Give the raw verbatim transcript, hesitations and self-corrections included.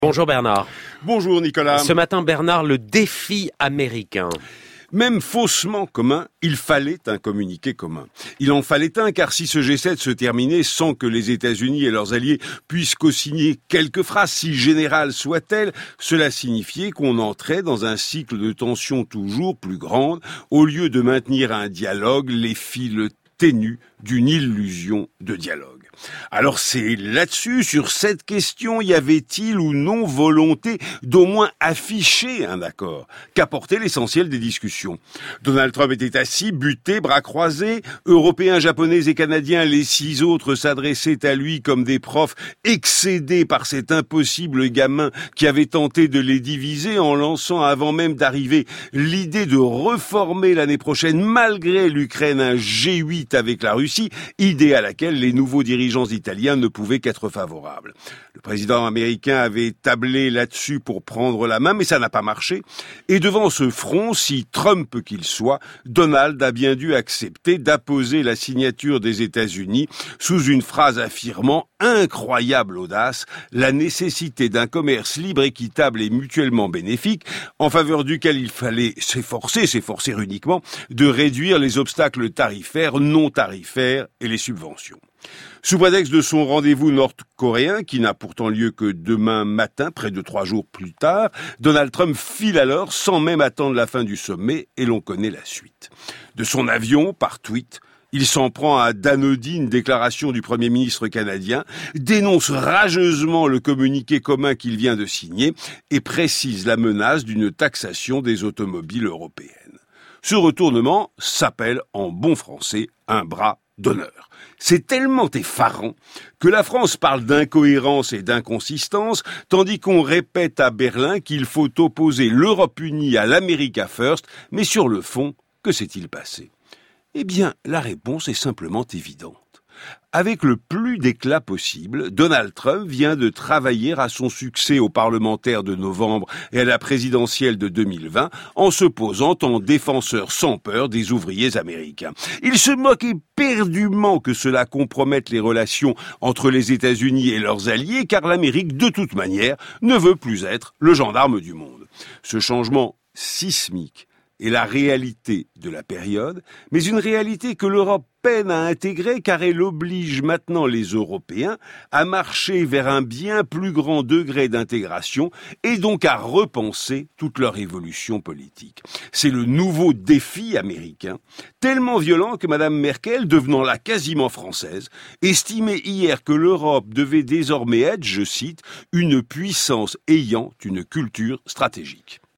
Bonjour Bernard. Bonjour Nicolas. Ce matin Bernard, le défi américain. Même faussement commun, il fallait un communiqué commun. Il en fallait un, car si ce G sept se terminait sans que les États-Unis et leurs alliés puissent co-signer quelques phrases, si générales soient-elles, cela signifiait qu'on entrait dans un cycle de tensions toujours plus grande, au lieu de maintenir un dialogue, les fils ténus d'une illusion de dialogue. Alors c'est là-dessus, sur cette question, y avait-il ou non volonté d'au moins afficher un accord, qu'apportait l'essentiel des discussions. Donald Trump était assis, buté, bras croisés, Européens, Japonais et Canadiens, les six autres s'adressaient à lui comme des profs excédés par cet impossible gamin qui avait tenté de les diviser en lançant avant même d'arriver l'idée de reformer l'année prochaine malgré l'Ukraine un G huit avec la Russie, idée à laquelle les nouveaux dirigeants italiens ne pouvaient qu'être favorables. Le président américain avait tablé là-dessus pour prendre la main, mais ça n'a pas marché. Et devant ce front, si Trump qu'il soit, Donald a bien dû accepter d'apposer la signature des États-Unis sous une phrase affirmant, incroyable audace, la nécessité d'un commerce libre, équitable et mutuellement bénéfique, en faveur duquel il fallait s'efforcer, s'efforcer uniquement, de réduire les obstacles tarifaires, non tarifaires et les subventions. Sous prétexte de son rendez-vous nord-coréen, qui n'a pourtant lieu que demain matin, près de trois jours plus tard, Donald Trump file alors sans même attendre la fin du sommet, et l'on connaît la suite. De son avion, par tweet, il s'en prend à d'anodines déclarations du Premier ministre canadien, dénonce rageusement le communiqué commun qu'il vient de signer et précise la menace d'une taxation des automobiles européennes. Ce retournement s'appelle en bon français un bras d'honneur. C'est tellement effarant que la France parle d'incohérence et d'inconsistance, tandis qu'on répète à Berlin qu'il faut opposer l'Europe unie à l'America First, mais sur le fond, que s'est-il passé ? Eh bien, la réponse est simplement évidente. Avec le plus d'éclat possible, Donald Trump vient de travailler à son succès aux parlementaires de novembre et à la présidentielle de deux mille vingt en se posant en défenseur sans peur des ouvriers américains. Il se moque éperdument que cela compromette les relations entre les États-Unis et leurs alliés, car l'Amérique, de toute manière, ne veut plus être le gendarme du monde. Ce changement sismique est la réalité de la période, mais une réalité que l'Europe peine à intégrer car elle oblige maintenant les Européens à marcher vers un bien plus grand degré d'intégration et donc à repenser toute leur évolution politique. C'est le nouveau défi américain, tellement violent que Mme Merkel, devenant là quasiment française, estimait hier que l'Europe devait désormais être, je cite, une puissance ayant une culture stratégique.